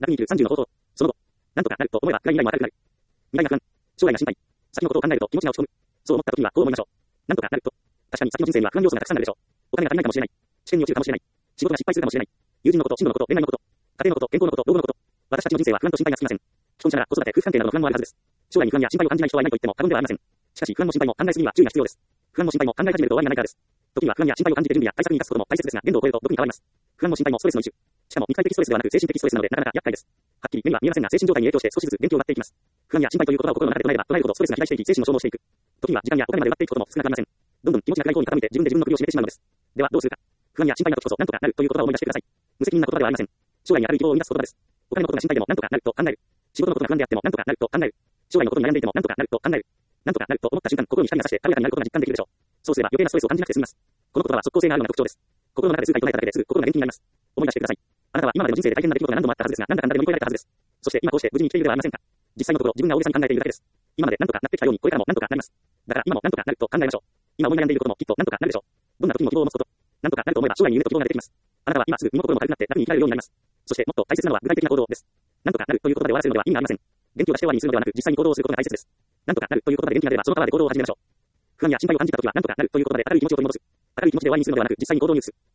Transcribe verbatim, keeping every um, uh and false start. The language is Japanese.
第にじゅう、さんじゅうの冒頭。その後。なんとかなると思えば未来も明るくなる。未来が不安。将来が心配。先のことを考えると気持ちが落ち込む。そう思った時にはこう思いましょう。なんとかなると。確かに先の人生には不安要素がたくさんあるでしょう。お金が足りないかもしれない。試験に落ちるかもしれない。仕事が失敗するかもしれない。友人のこと、進路のこと、恋愛のこと、家庭のこと、健康のこと、老後のこと。私たちの人生は不安と心配がつきません。既婚者なら子育て、夫婦関係などの不安もあるはずです。将来に不安や心配を感じない人はいないと言っても過言ではありません。しかし不安も心配も考えすぎには注意が必要です。不安も心配も考え始めると終わりがないからです。時には不安や心配を感じて準備や対策に立つことも大切ですが、限度を超えると毒に変わります。不安も心配もストレスの一種。しかも肉体的ストレスではなく精神的ストレスなのでなかなか厄介です。はっきり目には見えませんが精神状態に影響して少しずつ元気を奪っていきます。不安や心配という言葉を心の中で唱えれば唱えるほどストレスが肥大していき精神を消耗していく。時には時間やお金まで奪っていくことも少なくありません。どんどん気持ちが暗い方に傾いて自分で自分の首を絞めてしまうのです。ではどうするか。不安や心配な時こそなんとかなるという言葉を思い出してください。無責任な言葉ではありません。将来に明るい希望を生み出す言葉です。お金のことが心配でもなんとかなると考える。仕事のことが不安であってもなんとかなると考える。将来のことに悩んでいてもなんとかなると考える。なんとかなると思った瞬間、心に光が差して軽やかになることが実感できるでしょう。そうすれば余計なストレスを感じなくて済みます。この言葉は即効性があるような特徴です。心の中で数回唱えただけですぐ心が元気になります。思い出してください。あなたは今までの人生で大変な出来事が何度もあったはずですが、なんだかんだで乗り越えられたはずです。そして今こうして無事に生きているではありませんか。実際のところ自分が大げさに考えているだけです。今までなんとかなってきたようにこれからもなんとかなります。だから今もなんとかなると考えましょう。今思い悩んでいることもきっとなんとかなるでしょう。どんな時も希望を持つこと。なんとかなると思えば将来に夢と希望が出てきます。あなたは今すぐ身も心も軽くなって楽に生きられるようになります。そしてもっと大切なのは具体的な行動です。なんとかなるという言葉で終わらせるのでは意味がありません。元気を出して終わりにするのではなく実際に行動をすることが大切です。なんとかなるという言葉で元気になればそのパワーで行動を始めましょう。不安や心配を感じた時はなんとかなるという言葉で明るい気持ちを取り戻す。明るい気持ちで終わりにするのではなく実際に行動に移す。